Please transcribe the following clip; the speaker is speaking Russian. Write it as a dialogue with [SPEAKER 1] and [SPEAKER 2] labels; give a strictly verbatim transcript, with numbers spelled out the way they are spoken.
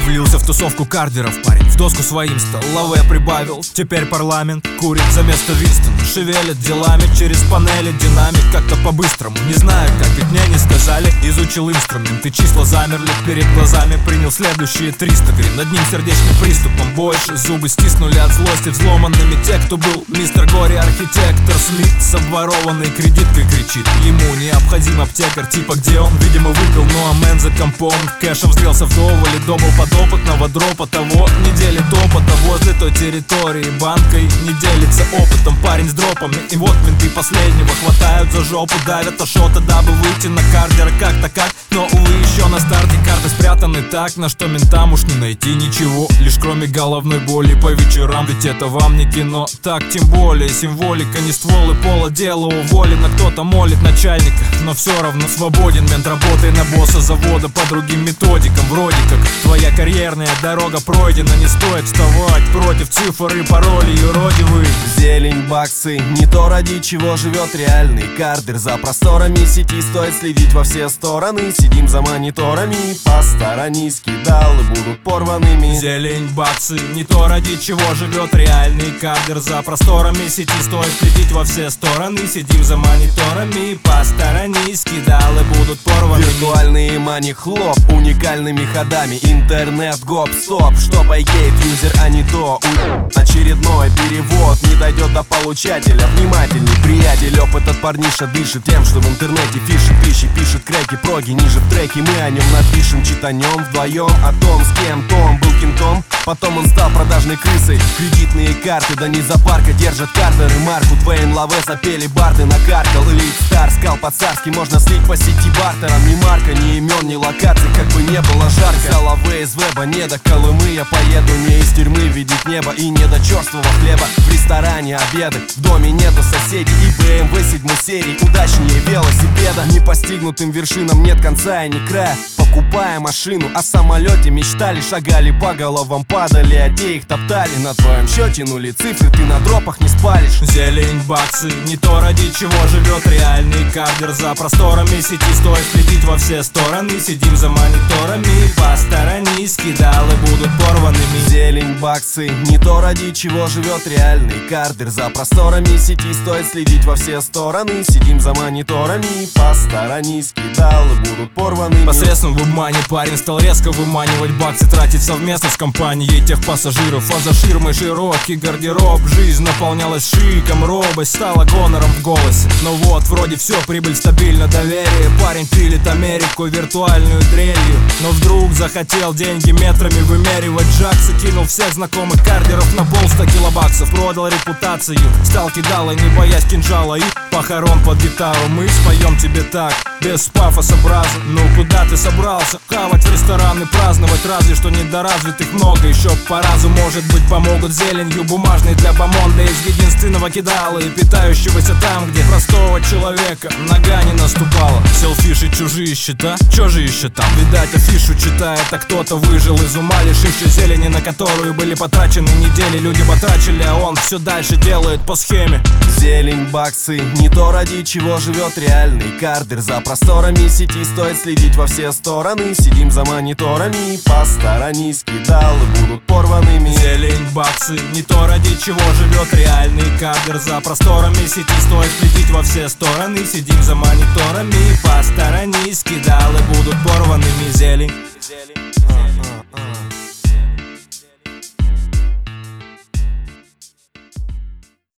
[SPEAKER 1] Влился в тусовку кардеров парень, в доску своим столовые прибавил. Теперь парламент курит за место Винстона, шевелит делами через панели динамик. Как-то по-быстрому, не знаю как, ведь мне не сказали. Изучил инструменты, числа замерли перед глазами. Принял следующие триста грин, над ним сердечным приступом больше. Зубы стиснули от злости взломанными те, кто был мистер Горе архитектор. Смит с обворованной кредиткой кричит, ему необходим аптекарь. Типа где он, видимо выпил, ну а мэн за компом кэшем взгрелся вдоволь и добыл подопытного дропа того. Не делит опыта возле той территории, банкой не делится опытом парень с дропами. И вот менты последнего хватают за жопу, давят ашота, дабы выйти на кардера как-то как. Но увы, еще на старте карты спрятаны так, на что ментам уж не найти ничего, лишь кроме головной боли по вечерам. Ведь это вам не кино, так тем более символика, не стволы пола, дело уволено. Кто-то молит начальника, но все равно свободен. Мент, работай на босса завода по другим методикам. Вроде как твоя карьерная дорога пройдена, не стоит вставать против цифр и паролей юродивых.
[SPEAKER 2] Зелень, баксы, не то ради чего живет реальный кардер. За просторами сети стоит следить во все стороны. Сидим за мониторами, посторонись, кидалы будут порванными.
[SPEAKER 1] Зелень, баксы, не то ради чего живет реальный кардер. За просторами сети стоит следить во все стороны. Сидим за мониторами, посторонись, кидалы будут порванными.
[SPEAKER 2] Виртуальные мани хлоп, уникальными ходами. Интернет гоп стоп, что байгейт юзер, а не то у... Очередной перевод не дойдет до получателя. Внимательный приятель, опыт от парниша дышит тем, что в интернете фиши пищи пишет креки, проги ниже в треке. Мы о нем напишем, читанем вдвоем о том, с кем Том был кентом. Потом он стал продажной крысой. Кредитные карты, да не зоопарка, держат картеры. Марку Твейн, Лаве запели барды, накаркал. Элит Стар, скал по-царски, можно слить по сети бартером. Ни марка, ни имен, ни локаций, как бы не было жарко. Лаве из веба, не до Колымы. Я поеду не из тюрьмы видеть небо и не до черствого хлеба. В ресторане обеды, в доме нету соседей. И бэ эм вэ седьмой серии удачнее велосипеда. Непостигнутым вершинам нет конца и ни края. Покупая машину, о самолете мечтали. Шагали по головам, падали, а те их топтали. На твоем счете нули цифры, ты на дропах не спалишь.
[SPEAKER 1] Зелень, баксы, не то ради чего живет реальный кардер. За просторами сети стоит следить во все стороны. Сидим за мониторами, посторонись, кидалы будут порванными.
[SPEAKER 2] Зелень, баксы, не то ради чего живет реальный кардер. За просторами сети стоит следить во все стороны. Сидим за мониторами, посторонись, кидалы будут порванными.
[SPEAKER 1] Посредством вебмани парень стал резко выманивать баксы, тратить совместно с компанией тех пассажиров. А за ширмой широкий гардероб, жизнь наполнялась шиком, робость стала гонором в голосе. Но вот вроде все, прибыль стабильно, доверие. Парень пилит Америку виртуальную дрелью, но вдруг захотел деньги метрами вымеривать. Джакс и кинул всех знакомых кардеров на полста килобаксов. Продал репутацию, стал кидалой, не боясь кинжала и похорон под гитару. Мы споем тебе так, без пафоса браза. Ну куда ты собрался? Хавать в рестораны, праздновать, разве что недоразвитых много. Еще по разу, может быть, помогут зеленью бумажной для бомонда из единственного кидала и питающегося там, где простого человека нога не наступала. Селфиши, чужие счета, чё же еще там? Видать, афишу читает, а кто-то выжил из ума, лишившись зелени, на которую были потрачены недели. Люди потрачили, а он все дальше делает по схеме.
[SPEAKER 2] Зелень, баксы, не то ради чего живет реальный кардер. За просторами сети стоит следить во все стороны. Сидим за мониторами, посторонись, кидалы будут порванными.
[SPEAKER 1] Зелень, баксы, не то ради чего живет реальный кардер. За просторами сети стоит следить во все стороны. Сидим за мониторами, посторонись, кидалы будут порванными. Зелень, зелень.